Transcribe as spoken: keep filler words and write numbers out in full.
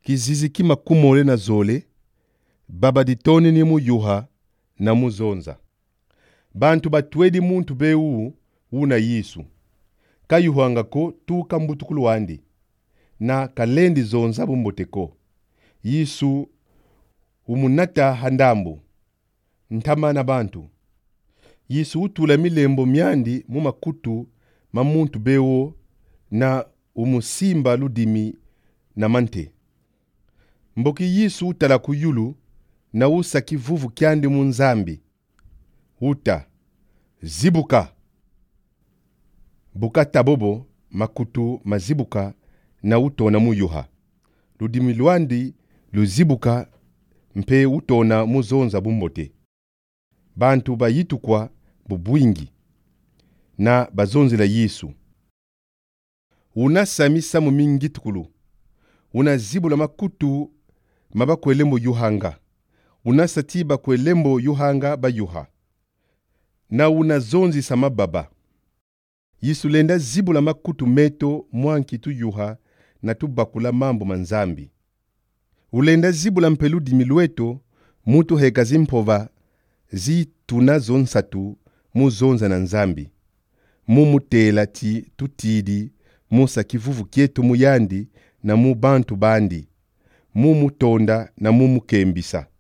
kizizi kima kumole na zole, baba ditoni ni muyuha na muzonza. Bantu batwedi muntu beu una Yesu. Kayuhanga ko tu kambutukulu wandi. Na kalendi zonza bumboteko. Yesu umunata handambu. Ntama na bantu. Yesu utula milembo myandi mumakutu mamuntu beo na umusimba ludimi na mante. Mboki Yesu utala kuyulu na usa kivuvu kyandi munzambi. Uta, zibuka. Bukata bobo makutu mazibuka na utona muyuha. Ludimi luandi luzibuka mpe utona muzonza bumbote. Bantu bayitukwa bubwingi na bazonzi la Yesu. Unasamisa mumingi tukulu. Unazibula makutu mabakwelembo yuhanga. Unasatiba kwelembo yuhanga bayuha. Na unazonzi samababa. Yesu lenda zibula makutu meto mwanki tu yuha na tubakula mambo manzambi. Ulenda zibula mpeludi milueto mutu heka zimpova zi tunazonsatu muzonza na nzambi. Mumutela ti tutidi musa kivuvu kietu muyandi na mu bantu bandi. Mumutonda na mumukembisa.